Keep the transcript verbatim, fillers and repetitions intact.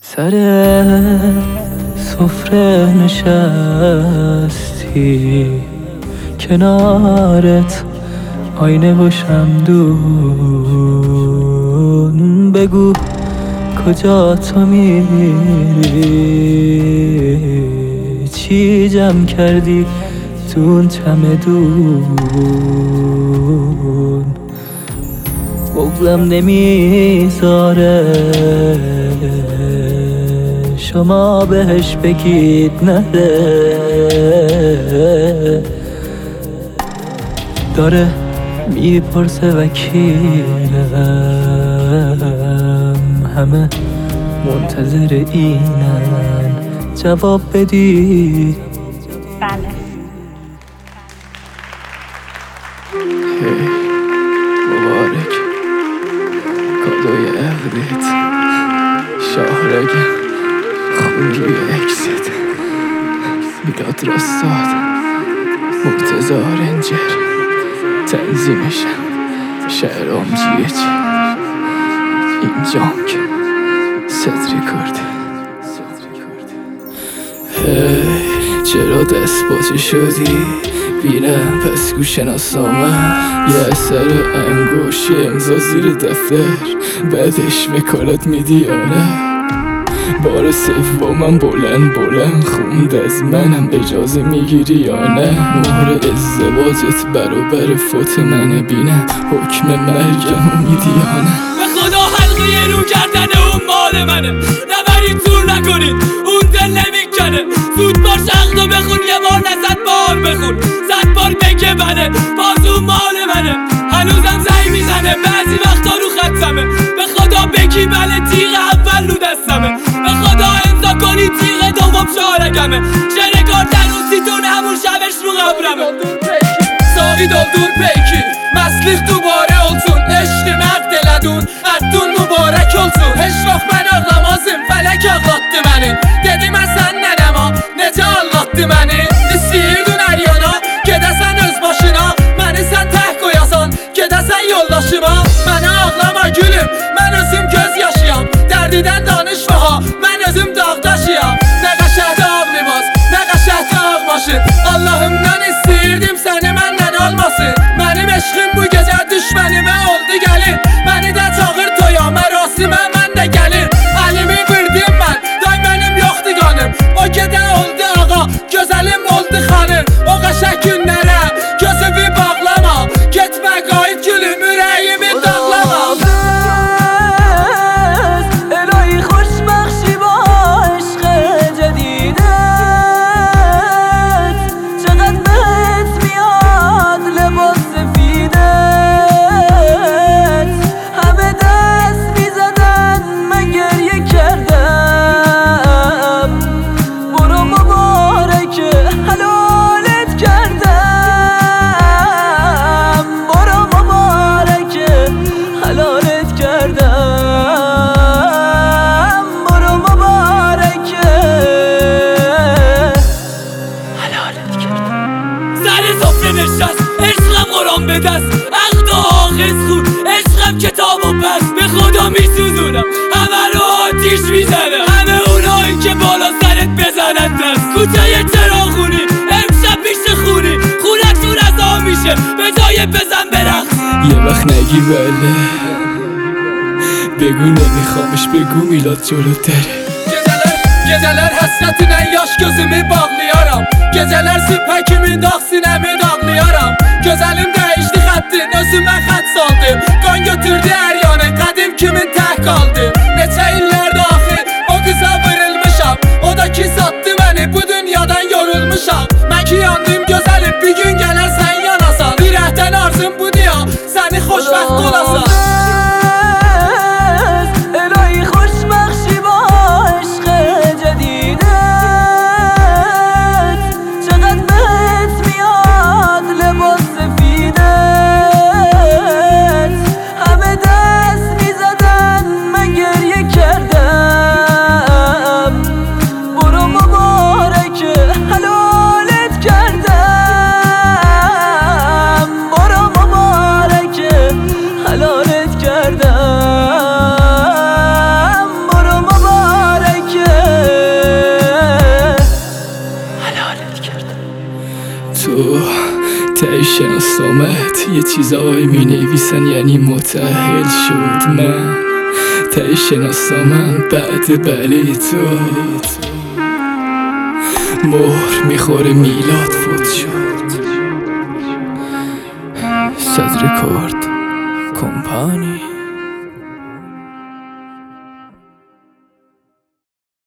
سر سفره نشستی، کنارت آینه و شمدون. بگو کجا تو میری، چی جمع کردی تو اون چمدون. بغضم نمیذاره شما بهش بگید نره، داره میپرسه وکیلم، همه منتظر اینن جواب بدی. بله. هی مبارک کادوی عقدت، شاهرگم خون روی اکست، میلاد راستاد مرتضی رنجر، تنظیمشم شهرام جیچ، اینجام که صدری کرده. هی چرا دست بازی شدی؟ بینم پس گوش ناسامه، یه اثر انگوشی امضا زیر دفتر، بعدش وکالت میدی آره. بار سومم بلند بلند خوند از منم، اجازه میگیری یا نه؟ مهر ازدواجت برابر فوت منه، بینم حکم مرگمو میدی یا نه؟ به خدا حلقه رو کردن اون مال منه، نبرید زور نکنید اون دل نمیکنه. زود باش عقدو بخون یه بار نه صد بار بخون، صد بار بگه بله باز اون مال منه. هنوزم زنگ میزنه بعضی وقتا رو خطمه، به خدا بگی بله تیغ اول رو دستمه، به خدا امضا کنی تیغ دوم شارگمه. شرکار تنوسیتون همون شبش رو قبرمه. ساقی دلدون پیکی مسلیخ دوباره olsun، عشق مرد دلدون اتون mübarek olsun. Heç vaxt mən ağlamazım, fələk ağlatdı məni. Dedim mən sən nənəma, necə anlattı məni. İstəyirdin hər yana, gedəsən öz başına, məni sən tək qoyasan, gedəsən yoldaşıma. Mənə ağlama gülüm, mən özüm göz yaşıyam, dərdidən danışma ha, mən özüm dağdaşıyam. Nə qəşəhdə ağ libas, nə qəşəhdə ağ maşın, Allahımdan istəyirdim səni məndən almasın. Mənim eşqim bu gecə düşmənimə oldu gəlin, məni də çağır toya mərasimə mən də gəlin. Əlimi qırdım mən, day mənim yoxdur qanım, o gedə oldu ağa, gözəlim oldu xanım. O qəşək günlərə gözümü bağlama, getmə qayıt gülüm ürəyimi dağlama. الهی خوشبخشی با عشق جدیدت، چقدر بهت میاد لباس سفیدت. همه دست میزدن من گریه کردم، برو مبارکه حلالت کردم، برو مبارکه حلالت کردم، برو مبارکه حلالت کردم. سر سفره نشست عشقم قرآن به دست، عقد و آخر خون عشقم کتاب و پس. به خدا میسوزونم همه رو آتیش میزنم، همه اونایی که بالا سرت بزنن دست. کوچه چراغونی امشب میشه خونی، خونتون رضا میشه به جای بزن برقص. یه وقت نگی بله بگو نمیخوامش، بگو میلاد جلوتره. Geceler, geceler həsrətinə yaş gözümü bağlayaram, geceler süpə kimi dağ sinəmi dağlayaram. Gözəlim dəyişdi xəttin, özümə xət saldım, qan götürdü hər yanı, qədim kimin tək qaldı. Neçə illərdə axı o qıza vırılmışam, o da ki sattı məni, bu dünyadan yorulmuşam. Mən ki yandım gözəlim, bir gün gələrsən yanasan, bir əhdən arzum bu diya, səni xoşbəxt olasan. الهی خوشبخشی با عشق جدیدت، چقدر بهت میاد لباس سفیدت. همه دست میزدن من گریه تو تایی شناسامت یه چیزایی می نویسن یعنی متأهل شد من تایی شناسامم بعد بلی تو مهر میخوره میلاد فوت شد صدر کارد کمپانی